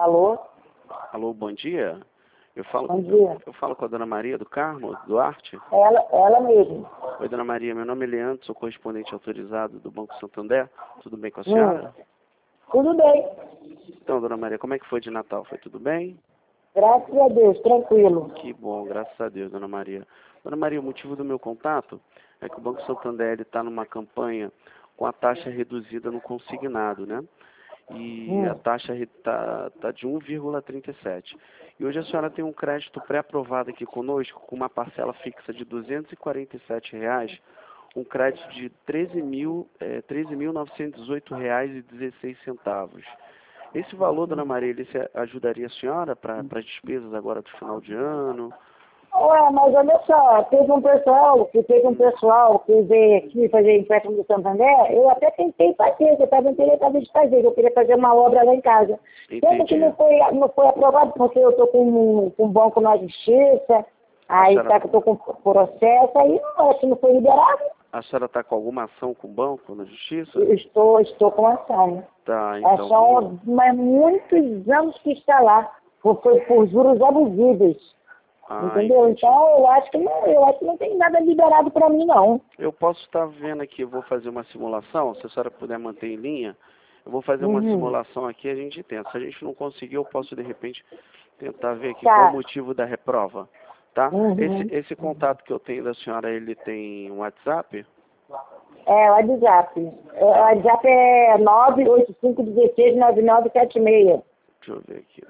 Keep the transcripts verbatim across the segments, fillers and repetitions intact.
Alô? Alô, bom dia. Eu falo, Bom dia. eu falo com a dona Maria do Carmo Duarte. Ela, ela mesmo. Oi, dona Maria, meu nome é Leandro, sou correspondente autorizado do Banco Santander. Tudo bem com a senhora? Hum. Tudo bem. Então, dona Maria, como é que foi de Natal? Foi tudo bem? Graças a Deus, tranquilo. Que bom, graças a Deus, dona Maria. Dona Maria, o motivo do meu contato é que o Banco Santander está numa campanha com a taxa reduzida no consignado, né? E a Hum. taxa está tá de um vírgula trinta e sete. E hoje a senhora tem um crédito pré-aprovado aqui conosco, com uma parcela fixa de duzentos e quarenta e sete reais, um crédito de treze mil, é, treze mil novecentos e dezoito reais e dezesseis centavos. Esse valor, dona Maria, ele se ajudaria a senhora para as despesas agora do final de ano? Ué, mas olha só, teve um pessoal, que teve um pessoal que veio aqui fazer empréstimo do Santander, eu até tentei fazer, eu estava interessado de fazer, eu queria fazer uma obra lá em casa. Sendo que não foi, não foi aprovado, porque eu estou com, com um banco na justiça, aí senhora... tá que eu estou com processo, aí não, acho que não foi liberado. A senhora está com alguma ação com o banco na justiça? Eu estou, estou com ação. Tá, então... É só, mas muitos anos que está lá, foi por juros abusivos. Ah, entendeu? entendi. Então eu acho que não, eu acho que não tem nada liberado para mim não. Eu posso estar vendo aqui, eu vou fazer uma simulação, se a senhora puder manter em linha, eu vou fazer uma Uhum. simulação aqui e a gente tenta. Se a gente não conseguir, eu posso de repente tentar ver aqui Tá. qual o motivo da reprova, tá? Uhum. Esse, esse contato que eu tenho da senhora, ele tem um WhatsApp? É, o WhatsApp. É, o WhatsApp é nove oito cinco um seis nove nove sete seis. Deixa eu ver aqui.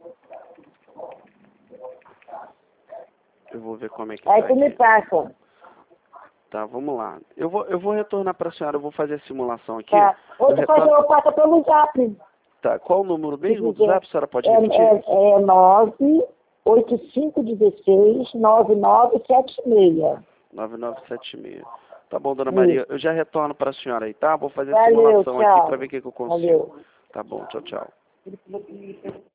Eu vou ver como é que Aí tá tu me aqui. passa. Tá, vamos lá. Eu vou, eu vou retornar para a senhora, eu vou fazer a simulação aqui. Tá. Eu Outra coisa retorno... eu passo pelo Zap. Tá, qual o número Se mesmo do quiser. Zap? A senhora pode É, repetir? é, é nove oito cinco um seis nove nove sete seis. nove nove sete seis. Tá bom, dona Maria. Eu já retorno para a senhora aí, tá? Vou fazer a Valeu, simulação aqui tchau. para ver o que, que eu consigo. Valeu. Tá bom, tchau, tchau.